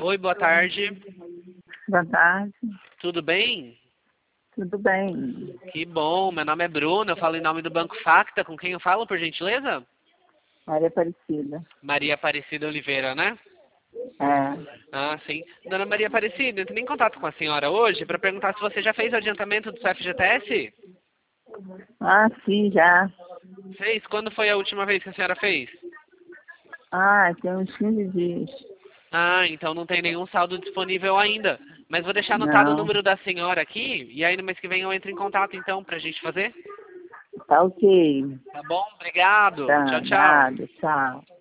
Oi, boa tarde. Boa tarde. Tudo bem? Tudo bem? Que bom, meu nome é Bruno, eu falo em nome do Banco Facta. Com quem eu falo, por gentileza? Maria Aparecida. Maria Aparecida Oliveira, né? É. Ah, sim. Dona Maria Aparecida, eu entrei em contato com a senhora hoje para perguntar se você já fez o adiantamento do seu FGTS? Ah, sim, já. Fez? Quando foi a última vez que a senhora fez? Ah, tem uns 15 dias. Ah, então não tem nenhum saldo disponível ainda. Mas vou deixar anotado o Não. número da senhora aqui, e aí no mês que vem eu entro em contato então pra gente fazer. Tá ok. Tá bom? Obrigado. Tá, Tchau, tchau. nada, tchau.